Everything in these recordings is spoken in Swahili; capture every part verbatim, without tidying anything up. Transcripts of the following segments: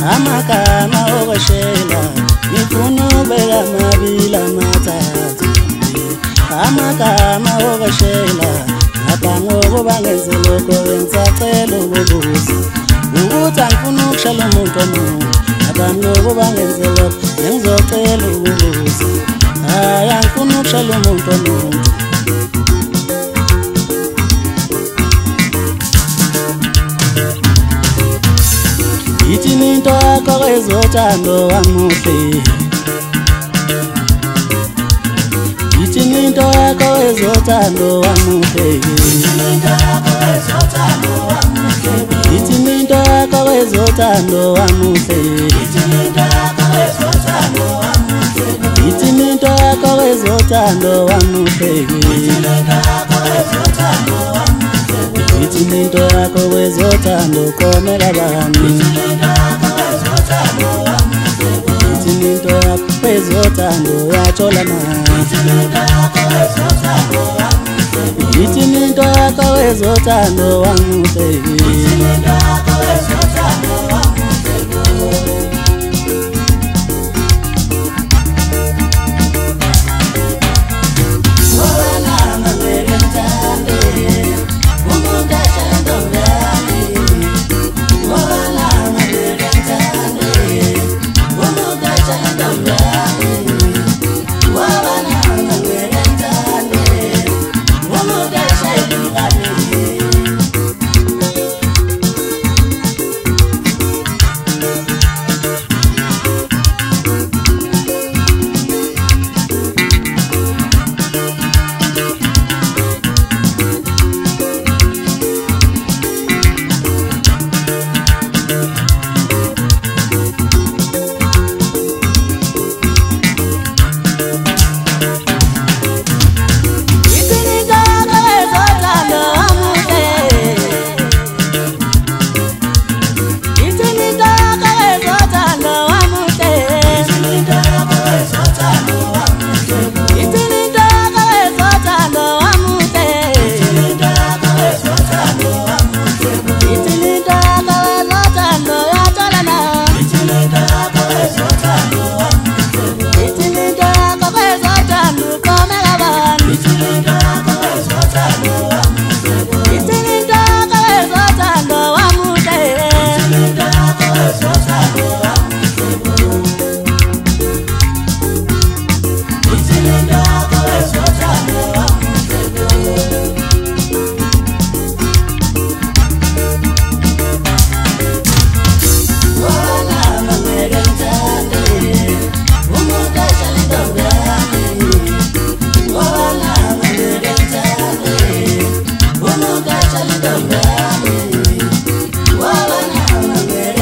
amagama okushela ngifuna ubeka amabili amathathu amagama okushela ngaphambi kokuba ngenze lokho bengisacela ukubuza ukuthi angifuna ukushela umuntu omunye ngaphambi kokuba ngenze lokho ngizocela ukubuza hayi angifuna ukushela umuntu omunye Itini into yakho kwezothando wamuhle Itini into yakho kwezothando wamuhle Itini into yakho kwezothando wamuhle Itini into yakho kwezothando wamuhle Itini into yakho kwezothando komela bani Itini into yakho kwezothando yachola na Itini into yakho kwezothando wamuhle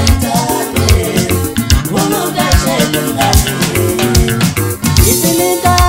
It's